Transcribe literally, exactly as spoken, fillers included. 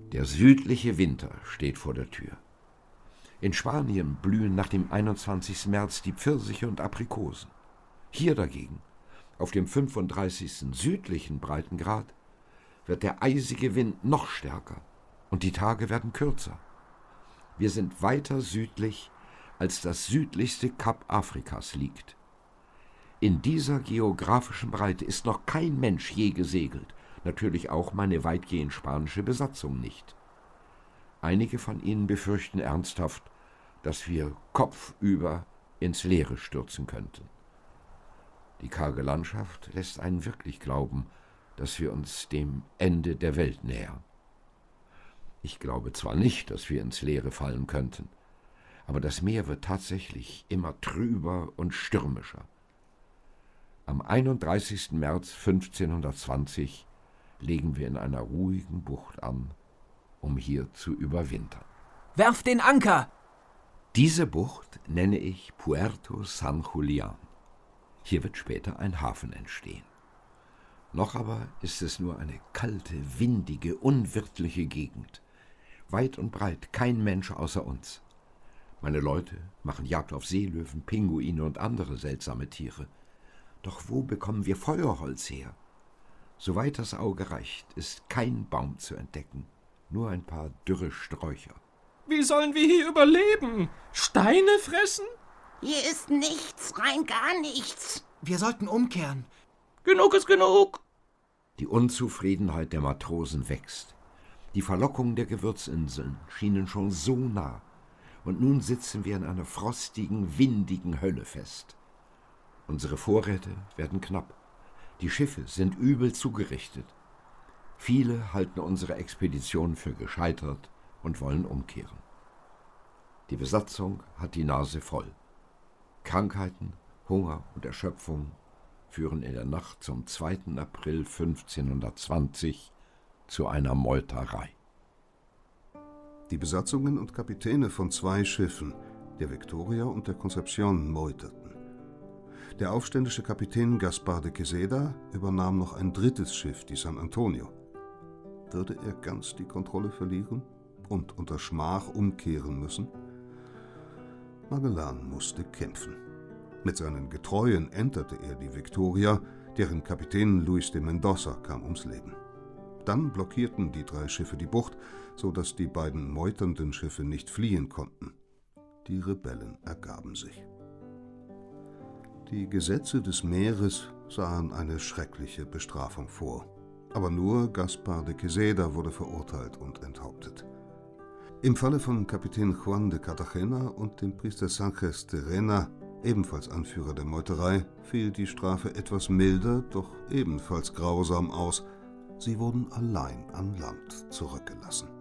Der südliche Winter steht vor der Tür. In Spanien blühen nach dem einundzwanzigsten März die Pfirsiche und Aprikosen. Hier dagegen, auf dem fünfunddreißigsten südlichen Breitengrad, wird der eisige Wind noch stärker und die Tage werden kürzer. Wir sind weiter südlich, als das südlichste Kap Afrikas liegt. In dieser geografischen Breite ist noch kein Mensch je gesegelt, natürlich auch meine weitgehend spanische Besatzung nicht. Einige von ihnen befürchten ernsthaft, dass wir kopfüber ins Leere stürzen könnten. Die karge Landschaft lässt einen wirklich glauben, dass wir uns dem Ende der Welt nähern. Ich glaube zwar nicht, dass wir ins Leere fallen könnten, aber das Meer wird tatsächlich immer trüber und stürmischer. Am einunddreißigsten März fünfzehnhundertzwanzig legen wir in einer ruhigen Bucht an, um hier zu überwintern. Werft den Anker! Diese Bucht nenne ich Puerto San Julián. Hier wird später ein Hafen entstehen. Noch aber ist es nur eine kalte, windige, unwirtliche Gegend. Weit und breit kein Mensch außer uns. Meine Leute machen Jagd auf Seelöwen, Pinguine und andere seltsame Tiere. Doch wo bekommen wir Feuerholz her? Soweit das Auge reicht, ist kein Baum zu entdecken, nur ein paar dürre Sträucher. Wie sollen wir hier überleben? Steine fressen? Hier ist nichts, rein gar nichts. Wir sollten umkehren. Genug ist genug. Die Unzufriedenheit der Matrosen wächst. Die Verlockungen der Gewürzinseln schienen schon so nah, und nun sitzen wir in einer frostigen, windigen Hölle fest. Unsere Vorräte werden knapp. Die Schiffe sind übel zugerichtet. Viele halten unsere Expedition für gescheitert und wollen umkehren. Die Besatzung hat die Nase voll. Krankheiten, Hunger und Erschöpfung führen in der Nacht zum zweiten April fünfzehnhundertzwanzig zu einer Meuterei. Die Besatzungen und Kapitäne von zwei Schiffen, der Victoria und der Concepción, meuterten. Der aufständische Kapitän Gaspar de Queseda übernahm noch ein drittes Schiff, die San Antonio. Würde er ganz die Kontrolle verlieren und unter Schmach umkehren müssen? Magellan musste kämpfen. Mit seinen Getreuen enterte er die Victoria, deren Kapitän Luis de Mendoza kam ums Leben. Dann blockierten die drei Schiffe die Bucht, so dass die beiden meuternden Schiffe nicht fliehen konnten. Die Rebellen ergaben sich. Die Gesetze des Meeres sahen eine schreckliche Bestrafung vor. Aber nur Gaspar de Queseda wurde verurteilt und enthauptet. Im Falle von Kapitän Juan de Cartagena und dem Priester Sánchez de Rena, ebenfalls Anführer der Meuterei, fiel die Strafe etwas milder, doch ebenfalls grausam aus. Sie wurden allein an Land zurückgelassen.